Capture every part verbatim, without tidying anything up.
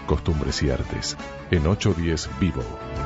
Costumbres y Artes, en ochocientos diez Vivo.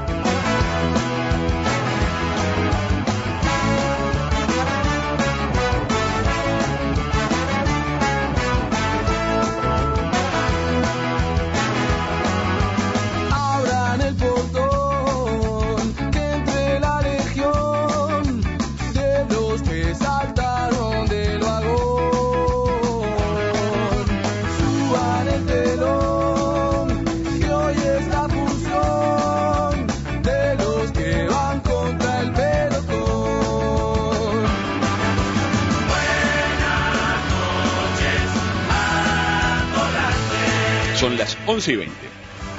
Son las once y veinte.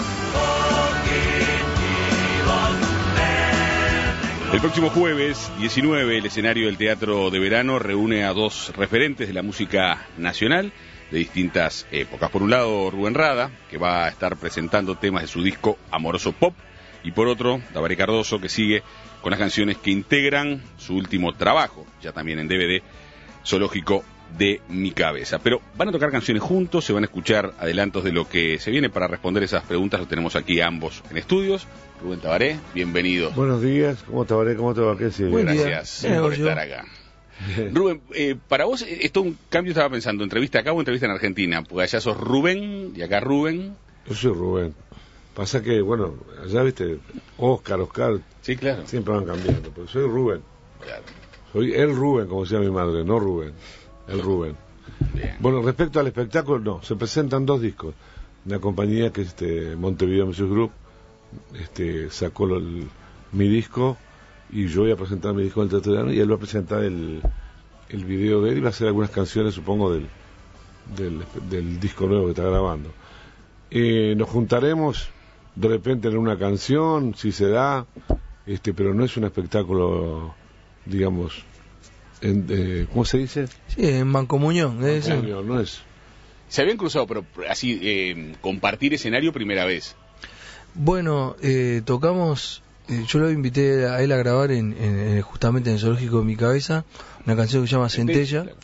El próximo jueves diecinueve, el escenario del Teatro de Verano reúne a dos referentes de la música nacional de distintas épocas. Por un lado, Rubén Rada, que va a estar presentando temas de su disco Amoroso Pop, y por otro, Tabaré Cardoso, que sigue con las canciones que integran su último trabajo, ya también en D V D, Zoológico de mi cabeza. Pero van a tocar canciones juntos, se van a escuchar adelantos de lo que se viene. Para responder esas preguntas los tenemos aquí ambos en estudios. Rubén, Tabaré, bienvenido. Buenos días, ¿cómo Tabaré? ¿Cómo te va? ¿Qué sigue? Gracias Bien, por yo. estar acá. Bien. Rubén, eh, para vos esto un cambio, estaba pensando, entrevista acá o entrevista en Argentina, porque allá sos Rubén y acá Rubén. Yo soy Rubén. Pasa que, bueno, allá viste, Oscar, Oscar, sí, claro, siempre van cambiando, pero soy Rubén. Claro. Soy el Rubén, como decía mi madre, no Rubén. El Rubén. Bien. Bueno, respecto al espectáculo, no, se presentan dos discos. Una compañía que es este, Montevideo Music Group, este, sacó lo, el, mi disco, y yo voy a presentar mi disco en el Teatro de Verano, y él va a presentar el, el video de él, y va a hacer algunas canciones, supongo, del, del, del disco nuevo que está grabando. Eh, nos juntaremos de repente en una canción, si se da, este, pero no es un espectáculo, digamos, En, eh, ¿cómo se dice? Sí, en mancomunión, ¿eh? Mancomunión, no es. Se habían cruzado, pero así, eh, compartir escenario primera vez. Bueno, eh, tocamos, eh, yo lo invité a él a grabar en, en, justamente en el Zoológico de mi cabeza, una canción que se llama Centella. Claro.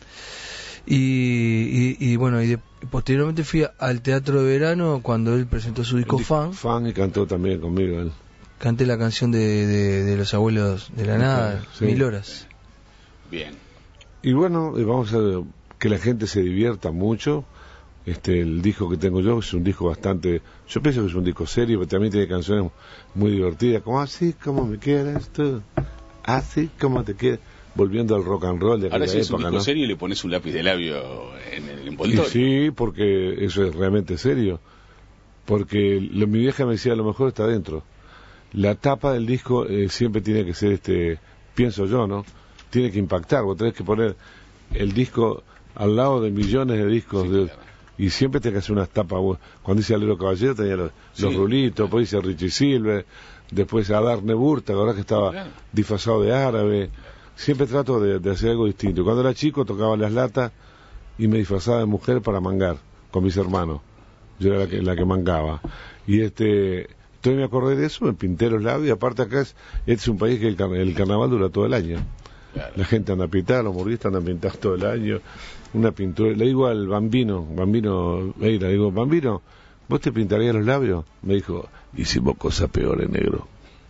Y, y, y bueno, y de, posteriormente fui al Teatro de Verano cuando él presentó su disco Fan. Fan y cantó también conmigo él. Canté la canción de, de, de los abuelos de la nada, sí. Mil horas. Bien. Y bueno, vamos a que la gente se divierta mucho. Este, el disco que tengo yo es un disco bastante, yo pienso que es un disco serio, pero también tiene canciones muy divertidas, como Así como me quieres tú, así como te quieres, volviendo al rock and roll de aquella época. Ahora si es un época, disco ¿no? serio y le pones un lápiz de labio en el envoltorio. Y sí, porque eso es realmente serio, porque lo, mi vieja me decía, lo mejor está dentro. La tapa del disco eh, siempre tiene que ser, este, pienso yo, ¿no? Tiene que impactar, vos tenés que poner el disco al lado de millones de discos, sí, de, claro. Y siempre tenés que hacer unas tapas. Cuando dice Alero Caballero tenía los, sí, los rulitos, claro. Después dice Richie Silver, después Adar Neburta, ahora que estaba claro. disfrazado de árabe. Siempre trato de, de hacer algo distinto. Cuando era chico tocaba las latas y me disfrazaba de mujer para mangar con mis hermanos. Yo era la que, la que mangaba. Y este, entonces me acordé de eso, me pinté los labios, y aparte acá es, este es un país que el, car el carnaval dura todo el año. Claro. La gente anda a pintar, los murguistas andan a pintar todo el año. Una pintura, le digo al Bambino, Bambino, le digo, Bambino, ¿vos te pintarías los labios? Me dijo, hicimos cosas peores, negro.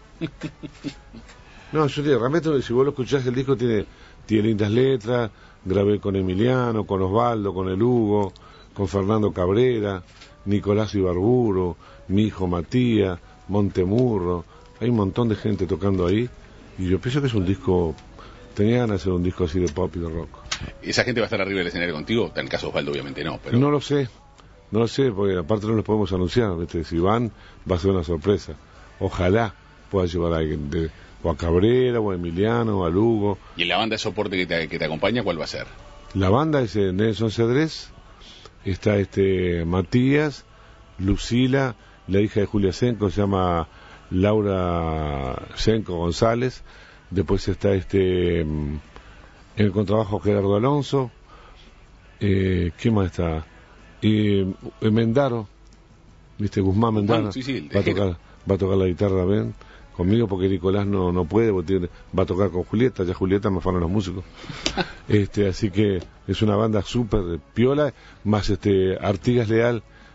No, yo te realmente, si vos lo escuchás, el disco tiene, tiene lindas letras, grabé con Emiliano, con Osvaldo, con el Hugo, con Fernando Cabrera, Nicolás Ibarburo, mi hijo Matías, Montemurro, hay un montón de gente tocando ahí, y yo pienso que es un disco. Tenía ganas de hacer un disco así de pop y de rock. ¿Esa gente va a estar arriba del escenario contigo? En el caso de Osvaldo, obviamente no, pero... No lo sé, no lo sé, porque aparte no los podemos anunciar, ¿viste? Si van, va a ser una sorpresa. Ojalá pueda llevar a alguien, de, o a Cabrera, o a Emiliano, o a Lugo. ¿Y en la banda de soporte que te, que te acompaña, cuál va a ser? La banda es eh, Nelson Cedrés, está este Matías, Lucila, la hija de Julia Senco, se llama Laura Senco González. Después está este en el contrabajo Gerardo Alonso, eh, ¿qué más está? Eh, Mendaro, viste, Guzmán Mendaro, sí, sí, va a tocar, va a tocar la guitarra también conmigo, porque Nicolás no no puede, porque va a tocar con Julieta, ya Julieta me fueron los músicos. este Así que es una banda súper piola, más este Artigas Leal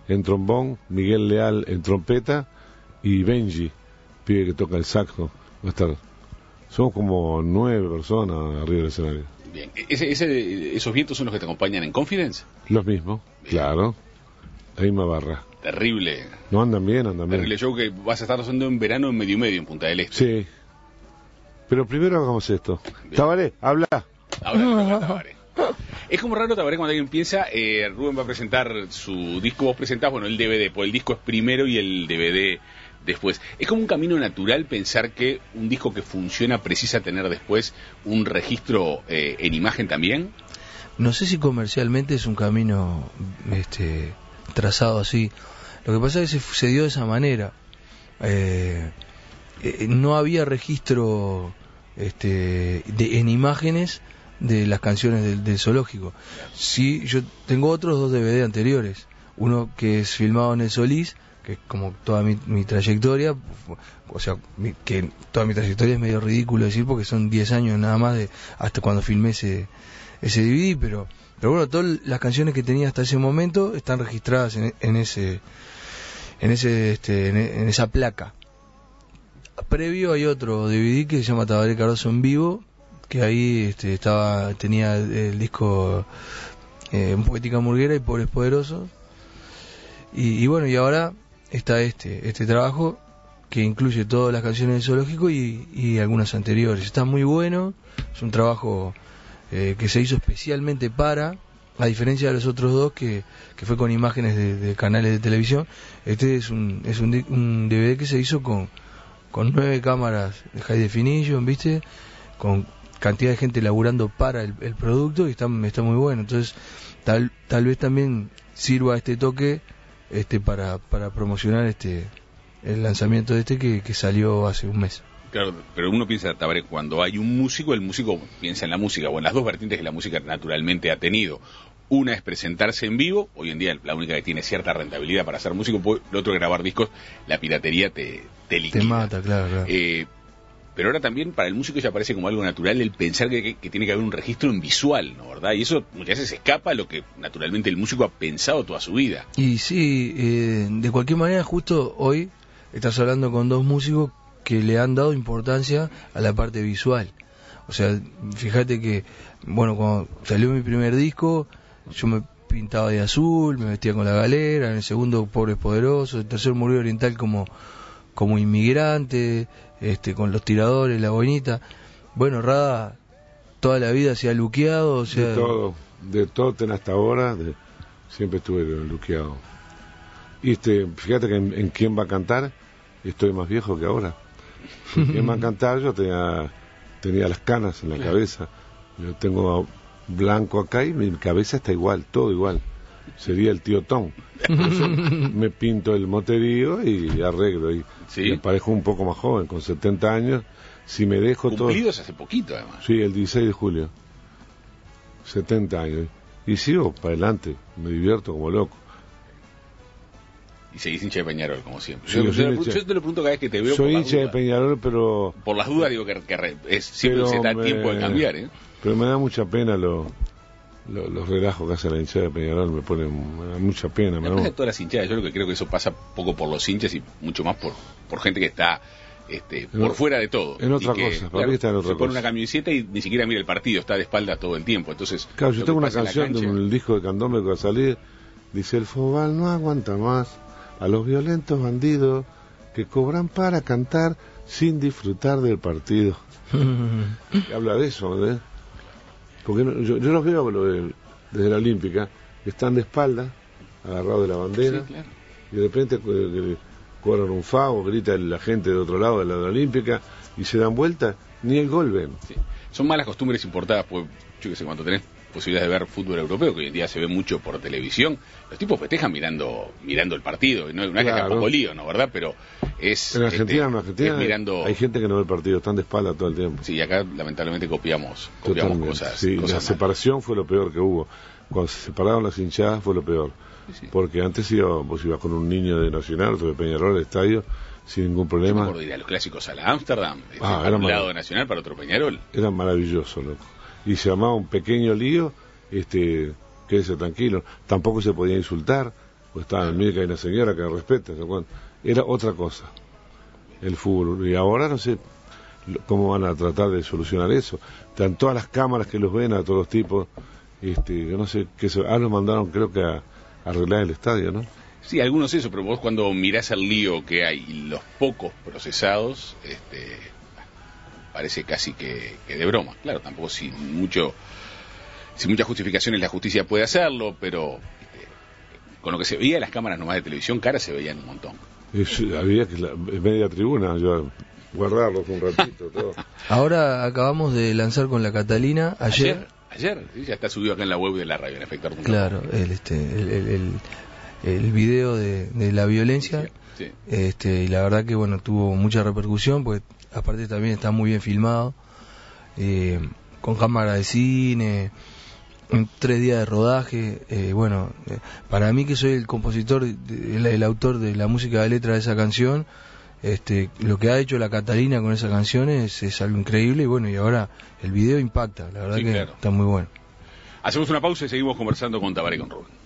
en trombón, Miguel Leal en trompeta y Benji, pibe que toca el saxo. Va a estar. Somos como nueve personas arriba del escenario. Bien. ¿Ese, ese, ¿Esos vientos son los que te acompañan en Confidence? Los mismos, bien. Claro. La misma barra. Terrible. No andan bien, andan bien. Terrible show que vas a estar haciendo en verano en medio y medio en Punta del Este. Sí. Pero primero hagamos esto. Bien. Tabaré, habla. Habla, Tabaré. Es como raro, Tabaré, cuando alguien piensa, eh, Rubén va a presentar su disco, vos presentás, bueno, el D V D, pues el disco es primero y el D V D después. Es como un camino natural pensar que un disco que funciona precisa tener después un registro eh, en imagen también. No sé si comercialmente es un camino este, trazado así. Lo que pasa es que se, se dio de esa manera. Eh, eh, no había registro este, de, en imágenes de las canciones del, del zoológico. Sí, yo tengo otros dos D V D anteriores. Uno que es filmado en el Solís, que es como toda mi, mi trayectoria, o sea, mi, que toda mi trayectoria es medio ridículo decir porque son diez años nada más de hasta cuando filmé ese, ese D V D, pero, pero bueno, todas las canciones que tenía hasta ese momento están registradas en, en ese en ese este, en, en esa placa. Previo hay otro D V D que se llama Tabaré Cardoso en vivo, que ahí este, estaba tenía el, el disco eh, Poética Murguera y Pobres Poderosos, y, y bueno, y ahora está este este trabajo que incluye todas las canciones del zoológico y, y algunas anteriores. Está muy bueno, es un trabajo eh, que se hizo especialmente para, a diferencia de los otros dos que, que fue con imágenes de, de canales de televisión. Este es un es un, un D V D que se hizo con con nueve cámaras de high definition, ¿viste? Con cantidad de gente laburando para el, el producto, y está, está muy bueno. Entonces tal tal vez también sirva este toque este para para promocionar este el lanzamiento de este que, que salió hace un mes. Claro, pero uno piensa, Tabaré, cuando hay un músico, el músico piensa en la música, o en las dos vertientes que la música naturalmente ha tenido. Una es presentarse en vivo, hoy en día la única que tiene cierta rentabilidad para ser músico, pues, lo otro es grabar discos, la piratería te, te liquida. Te mata, claro, claro. Eh, pero ahora también para el músico ya parece como algo natural el pensar que, que, que tiene que haber un registro en visual, ¿no? ¿Verdad? Y eso muchas veces escapa a lo que naturalmente el músico ha pensado toda su vida. Y sí, eh, de cualquier manera, justo hoy estás hablando con dos músicos que le han dado importancia a la parte visual. O sea, fíjate que, bueno, cuando salió mi primer disco, yo me pintaba de azul, me vestía con la galera, en el segundo Pobres Poderosos, el tercero Murguero Oriental como, como inmigrante, este, con los tiradores, la boinita. Bueno, Rada toda la vida se ha luqueado, o sea... De todo, de Totten hasta ahora, de, siempre estuve luqueado. Y este, fíjate que en, en quién va a cantar, estoy más viejo que ahora. En quién va a cantar, yo tenía, tenía las canas en la cabeza. Yo tengo blanco acá y mi cabeza está igual, todo igual. Sería el tío Tom. Me pinto el moterío y arreglo. Y ¿sí? Me parezco un poco más joven, con setenta años. Si me dejo todo. Cumplidos hace poquito, además. Sí, el dieciséis de julio. setenta años. Y sigo para adelante, me divierto como loco. Y seguís hincha de Peñarol, como siempre. Sí, yo, yo, yo, hincha, yo te lo pregunto cada vez que te veo. Soy por hincha de Peñarol, pero... Por las dudas digo que, que es, siempre se da me, tiempo de cambiar, ¿eh? Pero me da mucha pena lo, lo, los relajos que hace la hinchada de Peñarol, me ponen me da mucha pena. Me pasa todas las hinchadas, yo lo que creo que eso pasa poco por los hinchas y mucho más por, por gente que está este, por en, fuera de todo. En otra que, cosa, para claro, mí está en otra se cosa. pone una camiseta y ni siquiera mira el partido, está de espaldas todo el tiempo. Entonces, claro, yo tengo una canción cancha, de un disco de Candombe que va a salir, dice: el Fobal no aguanta más a los violentos bandidos que cobran para cantar sin disfrutar del partido. Habla de eso, ¿eh? Porque no, yo, yo los veo lo de, desde la Olímpica, que están de espalda, agarrados de la bandera, sí, claro. Y de repente eh, cobran un fago, grita la gente de otro lado de la, de la Olímpica, y se dan vuelta, ni el gol ven. Sí. Son malas costumbres importadas, pues yo que sé, cuando tenés posibilidades de ver fútbol europeo, que hoy en día se ve mucho por televisión, los tipos festejan mirando mirando el partido, no, no es claro. que poco lío, ¿no? ¿Verdad? Pero es... En Argentina, este, en Argentina mirando... hay gente que no ve el partido, están de espalda todo el tiempo. Sí, acá lamentablemente copiamos, copiamos cosas. Sí, cosas la separación mal. Fue lo peor que hubo. Cuando se separaron las hinchadas fue lo peor. Sí, sí. Porque antes iba, vos ibas con un niño de Nacional, otro de Peñarol al estadio, sin ningún problema. Yo me acuerdo de ir a los clásicos a la Ámsterdam, ah, para un lado de Nacional, para otro Peñarol. Era maravilloso, loco. Y se llamaba un pequeño lío, este, quédese tranquilo. Tampoco se podía insultar, pues estaba, mire que hay una señora que me respeta, ¿no? Era otra cosa el fútbol, y ahora no sé cómo van a tratar de solucionar eso. Están todas las cámaras que los ven a todos los tipos, este, yo no sé, que se, ah, los mandaron creo que a, a arreglar el estadio, ¿no? Sí, algunos eso, pero vos cuando mirás el lío que hay y los pocos procesados, este, parece casi que, que de broma. Claro, tampoco sin mucho, sin muchas justificaciones la justicia puede hacerlo, pero este, con lo que se veía en las cámaras nomás de televisión, caras se veían un montón. Es, había que la media tribuna, yo guardarlos un ratito, todo. Ahora acabamos de lanzar con la Catalina, ayer. Ayer, ayer sí, ya está subido acá en la web de la radio, en efecto. Claro, el, este, el, el, el, el video de, de la violencia, sí, sí. Este, y la verdad que bueno, tuvo mucha repercusión, pues aparte también está muy bien filmado, eh, con cámara de cine, en tres días de rodaje, eh, bueno, eh, para mí que soy el compositor, el, el autor de la música de letra de esa canción, este, lo que ha hecho la Catalina con esa canción es, es algo increíble, y bueno, y ahora el video impacta, la verdad sí, que claro. Está muy bueno. Hacemos una pausa y seguimos conversando con Tabaré con Rubén.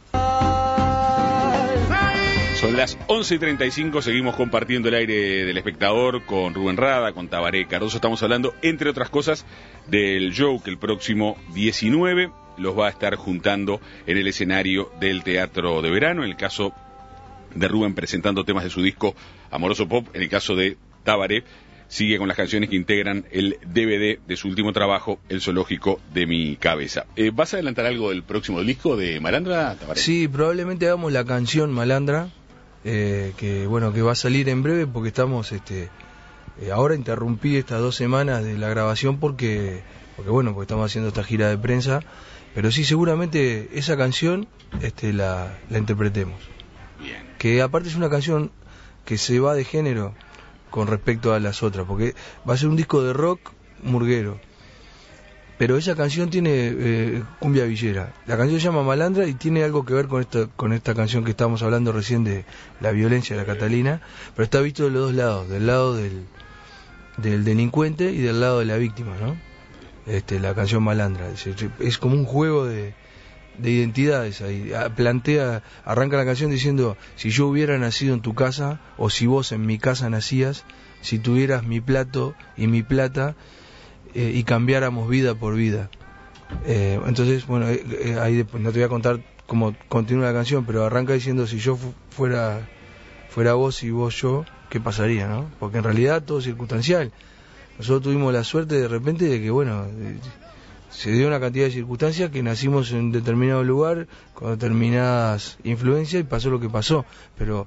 Son las once y treinta y cinco, seguimos compartiendo el aire del espectador con Rubén Rada, con Tabaré Cardoso. Estamos hablando, entre otras cosas, del show que el próximo diecinueve los va a estar juntando en el escenario del Teatro de Verano. En el caso de Rubén, presentando temas de su disco Amoroso Pop. En el caso de Tabaré, sigue con las canciones que integran el D V D de su último trabajo, El Zoológico de mi Cabeza. Eh, ¿Vas a adelantar algo del próximo disco de Malandra, Tabaré? Sí, probablemente hagamos la canción Malandra, eh, que bueno, que va a salir en breve, porque estamos, este, eh, ahora interrumpí estas dos semanas de la grabación porque, porque bueno, porque estamos haciendo esta gira de prensa, pero sí, seguramente esa canción, este, la, la interpretemos. Bien. Que aparte es una canción que se va de género con respecto a las otras, porque va a ser un disco de rock murguero, pero esa canción tiene eh, cumbia villera. La canción se llama Malandra y tiene algo que ver con esta, con esta canción que estábamos hablando recién de la violencia de la Catalina, pero está visto de los dos lados, del lado del, del delincuente y del lado de la víctima, ¿no? Este, la canción Malandra es, es como un juego de de identidades ahí. Plantea, arranca la canción diciendo: si yo hubiera nacido en tu casa, o si vos en mi casa nacías, si tuvieras mi plato y mi plata, eh, y cambiáramos vida por vida. Eh, entonces, bueno, eh, eh, ahí después, no te voy a contar cómo continúa la canción, pero arranca diciendo: si yo fu fuera fuera vos y vos yo, ¿qué pasaría, no? Porque en realidad todo es circunstancial. Nosotros tuvimos la suerte de repente de que, bueno, eh, se dio una cantidad de circunstancias que nacimos en determinado lugar con determinadas influencias y pasó lo que pasó, pero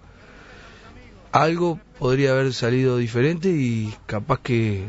algo podría haber salido diferente y capaz que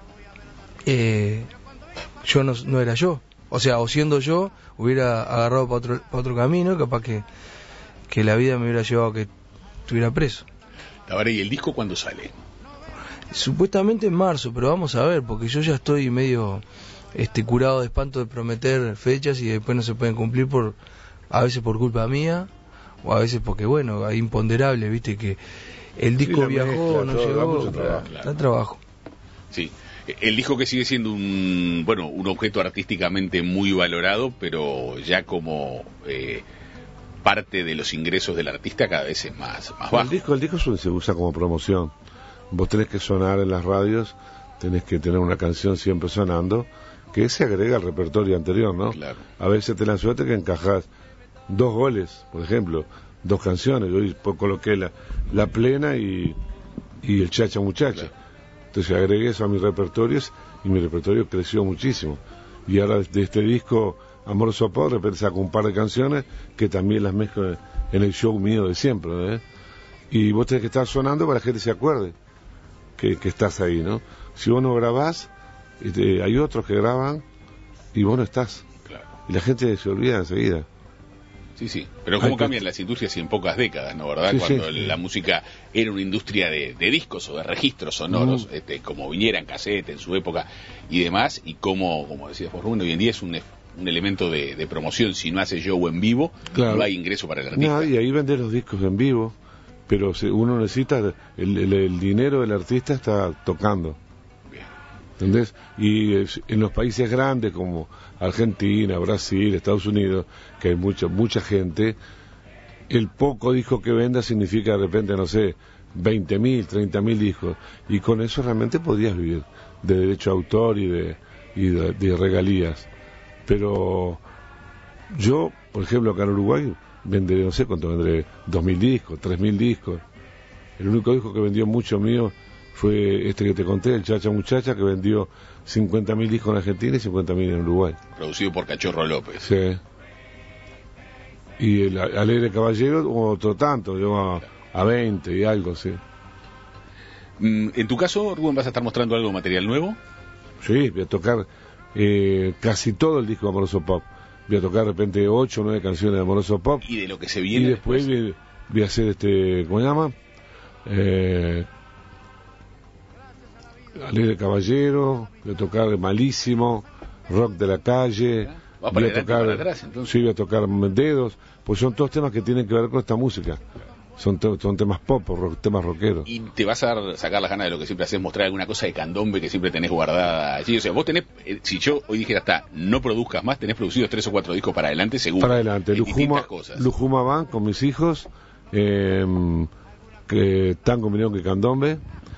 eh, yo no, no era yo, o sea, o siendo yo hubiera agarrado para otro, para otro camino, capaz que, que la vida me hubiera llevado a que estuviera preso. Tabaré, ¿y el disco cuándo sale? Supuestamente en marzo, pero vamos a ver, porque yo ya estoy medio este curado de espanto de prometer fechas y después no se pueden cumplir, por a veces por culpa mía o a veces porque bueno, hay imponderables, viste, que el disco sí, viajó, no llegó, trabajo, claro. Da trabajo. Sí, el disco que sigue siendo un bueno un objeto artísticamente muy valorado, pero ya como eh, parte de los ingresos del artista cada vez es más, más bajo. El disco, el disco se usa como promoción. Vos tenés que sonar en las radios, tenés que tener una canción siempre sonando, que se agrega al repertorio anterior, ¿no? Claro. A veces te la suerte que encajás dos goles, por ejemplo, dos canciones. Yo hoy coloqué la, la plena y, y el Chacha Muchacha. Claro. Entonces agregué eso a mis repertorios y mi repertorio creció muchísimo. Y ahora de este disco, Amoroso Pop, de repente saco un par de canciones que también las mezclo en el show mío de siempre, ¿eh? Y vos tenés que estar sonando para que la gente se acuerde que, que estás ahí, ¿no? Si vos no grabás, este, hay otros que graban y vos no estás. Claro. Y la gente se olvida enseguida. Sí, sí. Pero cómo cambian las industrias en pocas décadas, ¿no? ¿Verdad? Sí, Cuando sí, la sí. música era una industria de, de discos o de registros sonoros, no. este, como viniera en cassette en su época y demás, y cómo, como decías vos, Rubén, hoy en día es un, un elemento de, de promoción. Si no hace show en vivo, claro. No hay ingreso para el artista. No, y ahí vender los discos en vivo, pero uno necesita, el, el, el dinero del artista está tocando. ¿Entendés? Y en los países grandes como Argentina, Brasil, Estados Unidos, que hay mucha mucha gente, el poco disco que venda significa de repente, no sé, veinte mil, treinta mil discos, y con eso realmente podías vivir de derecho a autor y de, y de, de regalías. Pero yo, por ejemplo, acá en Uruguay venderé, no sé cuánto vendré, dos mil discos, tres mil discos. El único disco que vendió mucho mío fue este que te conté, el Chacha Muchacha, que vendió cincuenta mil discos en Argentina y cincuenta mil en Uruguay. Producido por Cachorro López. Sí. Y el Alegre Caballero, otro tanto, llegó a, a veinte y algo, sí. En tu caso, Rubén, ¿vas a estar mostrando algo de material nuevo? Sí, voy a tocar eh, casi todo el disco de Amoroso Pop. Voy a tocar de repente ocho o nueve canciones de Amoroso Pop. Y de lo que se viene Y después, después. Voy, voy a hacer este, ¿cómo se llama? Eh, Alegre Caballero, voy a tocar Malísimo, Rock de la Calle. ¿Va para voy a tocar, para atrás, entonces? Sí, voy a tocar Dedos, pues son todos temas que tienen que ver con esta música. Son, te, son temas pop, rock, temas rockeros. ¿Y te vas a dar, sacar las ganas de lo que siempre haces, mostrar alguna cosa de candombe que siempre tenés guardada allí? O sea, vos tenés, eh, si yo hoy dijera hasta no produzcas más, tenés producidos tres o cuatro discos para adelante, seguro. Para adelante, Lujuma, Lujuma Van con mis hijos, eh, que tango, milón que candombe,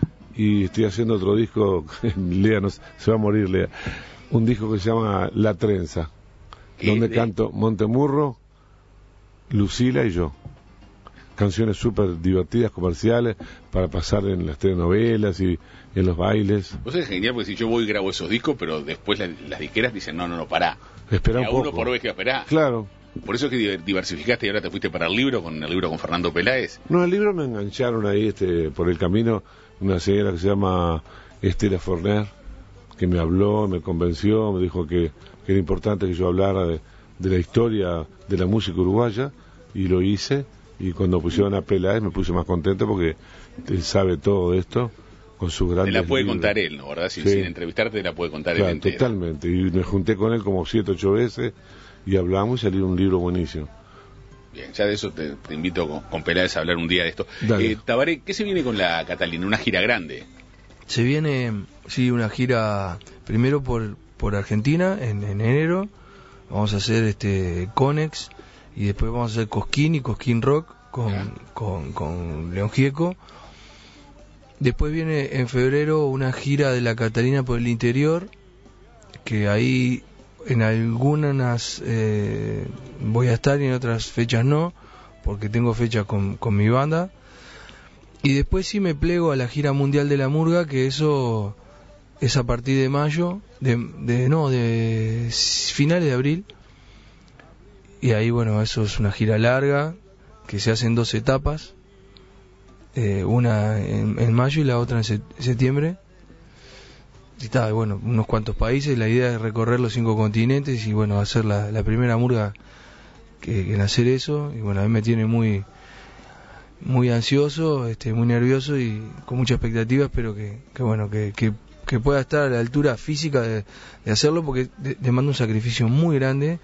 y estoy haciendo otro disco, Lea, no, se va a morir Lea, un disco que se llama La Trenza, donde de... canto Montemurro, Lucila y yo. Canciones súper divertidas, comerciales, para pasar en las telenovelas y en los bailes. Vos es genial, porque si yo voy y grabo esos discos, pero después la, las disqueras dicen, no, no, no, pará. Espera un a poco. uno por vez que esperá. Claro. Por eso es que diversificaste y ahora te fuiste para el libro, con el libro con Fernando Peláez. No, el libro me engancharon ahí este por el camino una señora que se llama Estela Forner, que me habló, me convenció, me dijo que, que era importante que yo hablara de, de la historia de la música uruguaya, y lo hice. Y cuando pusieron a Peláez me puse más contento porque él sabe todo de esto con sus grandes. Te la puede libros. Contar él, ¿no? ¿Verdad? Sin, sí. sin entrevistarte te la puede contar claro, él entera. Totalmente. Y me junté con él como siete, ocho veces y hablamos y salió un libro buenísimo. Bien, ya de eso te, te invito con, con Peláez a hablar un día de esto. Eh, Tabaré, ¿qué se viene con la Catalina? ¿Una gira grande? Se viene, sí, una gira primero por por Argentina en, en enero. Vamos a hacer este Conex. Y después vamos a hacer Cosquín y Cosquín Rock con, con, con León Gieco. Después viene en febrero una gira de la Catalina por el interior, que ahí en algunas eh, voy a estar y en otras fechas no, porque tengo fechas con, con mi banda. Y después sí me plego a la gira mundial de la murga, que eso es a partir de mayo, de, de no, de finales de abril. Y ahí, bueno, eso es una gira larga, que se hace en dos etapas, eh, una en, en mayo y la otra en, se, en septiembre. Y está, bueno, unos cuantos países, la idea es recorrer los cinco continentes y, bueno, hacer la, la primera murga que, que en hacer eso. Y, bueno, a mí me tiene muy muy ansioso, este, muy nervioso y con mucha expectativa. Espero que, que bueno, que, que, que pueda estar a la altura física de, de hacerlo, porque demanda un sacrificio muy grande.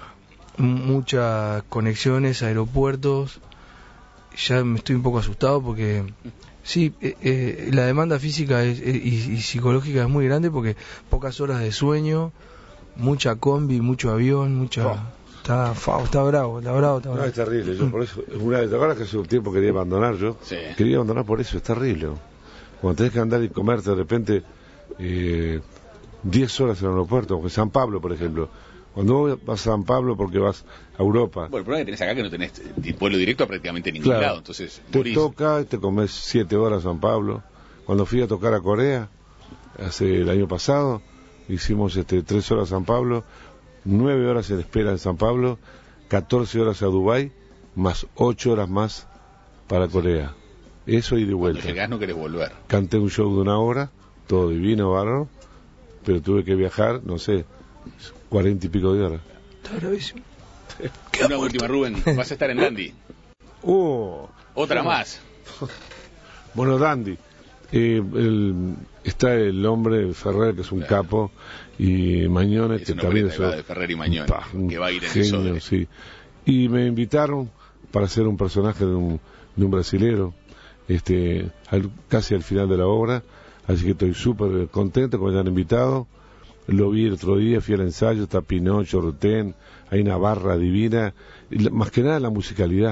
Muchas conexiones, aeropuertos. Ya me estoy un poco asustado porque sí, eh, eh, la demanda física es, eh, y, y psicológica es muy grande, porque pocas horas de sueño, mucha combi, mucho avión, mucha oh. está, está bravo, está bravo, está bravo. No, es terrible. Yo por eso, una vez, ¿te acuerdas que hace un tiempo quería abandonar yo? Sí. Quería abandonar por eso, es terrible. Cuando tenés que andar y comerte de repente eh, diez horas en el aeropuerto, como en San Pablo, por ejemplo. Cuando vos vas a San Pablo porque vas a Europa. Bueno, el problema que tenés acá es que no tenés vuelo directo a prácticamente ningún claro, lado, entonces te morís. toca, te comes siete horas a San Pablo. Cuando fui a tocar a Corea, hace el año pasado, hicimos este tres horas a San Pablo, nueve horas en espera en San Pablo, catorce horas a Dubái, más ocho horas más para Corea. Eso y de vuelta. Cuando llegás no querés volver. Canté un show de una hora, todo divino, bárbaro, pero tuve que viajar, no sé, cuarenta y pico de horas. Está gravísimo. Una última, Rubén. Vas a estar en Dandy. Oh, Otra oh. más. Bueno, Dandy. Eh, el, está el hombre Ferrer, que es un claro. capo, y Mañones, es que también es de Ferrer y Mañones, pa, que va a ir en genio, eso. Sí. Y me invitaron para hacer un personaje de un, de un brasilero, este, al, casi al final de la obra, así que estoy súper contento que me hayan invitado. Lo vi el otro día, fui al ensayo, está Pinocho, Rutén, hay una barra divina, y la, más que nada la musicalidad,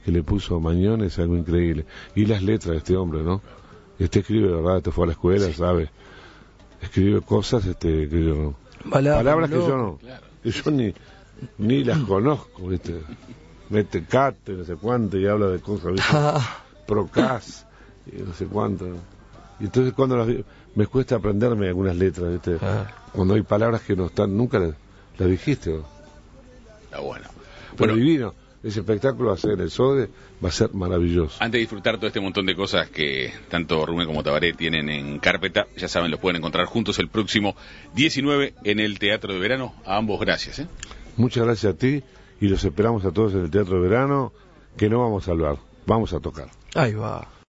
que le puso Mañón es algo increíble. Y las letras de este hombre, ¿no? Este escribe, de verdad, este fue a la escuela, sí. ¿Sabe? Escribe cosas este, que yo no... Palabra, palabras que loco. yo no... Claro. Que yo ni, ni las conozco, ¿viste? Mete cate, no sé cuánto, y habla de cosas, ¿viste? Procas, y no sé cuánto. Y entonces cuando las vi, me cuesta aprenderme algunas letras, ¿viste? Ah. Cuando hay palabras que no están, nunca las, las dijiste, ¿no? Está bueno. Pero Bueno, divino. Ese espectáculo va a ser en el Sode, va a ser maravilloso. antes de disfrutar todo este montón de cosas que tanto Rubén como Tabaré tienen en carpeta, ya saben, los pueden encontrar juntos el próximo diecinueve en el Teatro de Verano. A ambos, gracias. ¿eh? Muchas gracias a ti y los esperamos a todos en el Teatro de Verano, que no vamos a hablar, vamos a tocar. Ahí va.